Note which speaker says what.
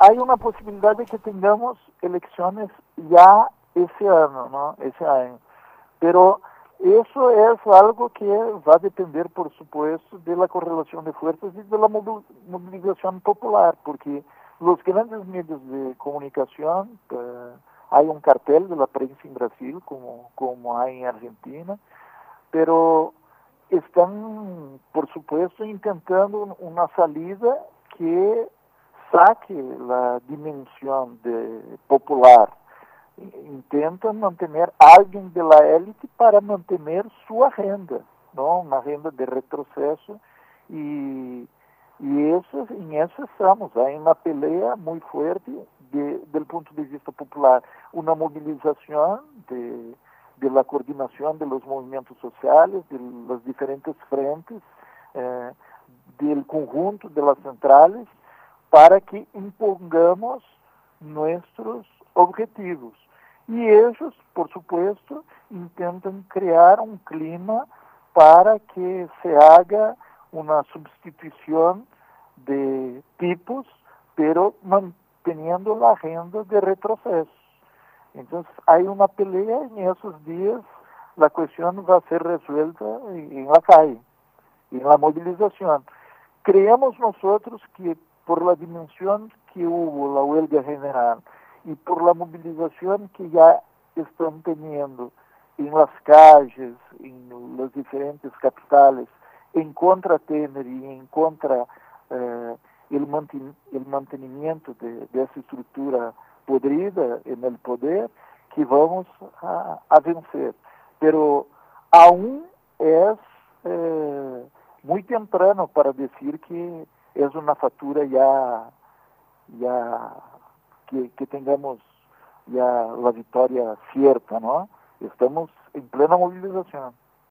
Speaker 1: hay una posibilidad de que tengamos elecciones ya ese año, ¿no? Ese año. Pero eso es algo que va a depender, por supuesto, de la correlación de fuerzas y de la movilización popular, porque los grandes medios de comunicación, hay un cartel de la prensa en Brasil, como hay en Argentina, pero están, por supuesto, intentando una salida que saque la dimensión popular. Intentan mantener a alguien de la élite para mantener su agenda, ¿no? Una agenda de retroceso y en eso estamos. Hay una pelea muy fuerte del punto de vista popular, una movilización de la coordinación de los movimientos sociales, de los diferentes frentes, del conjunto de las centrales, para que impongamos nuestros objetivos. Y ellos, por supuesto, intentan crear un clima para que se haga una sustitución de tipos, pero manteniendo la agenda de retroceso. Entonces, hay una pelea en esos días, la cuestión va a ser resuelta en la calle, en la movilización. Creemos nosotros que por la dimensión que hubo la huelga general y por la movilización que ya están teniendo en las calles, en las diferentes capitales, en contra Temer y en contra el mantenimiento de esa estructura podrida en el poder, que vamos a vencer. Pero aún es muy temprano para decir que es una factura ya que tengamos ya la victoria cierta, ¿no? Estamos en plena movilización.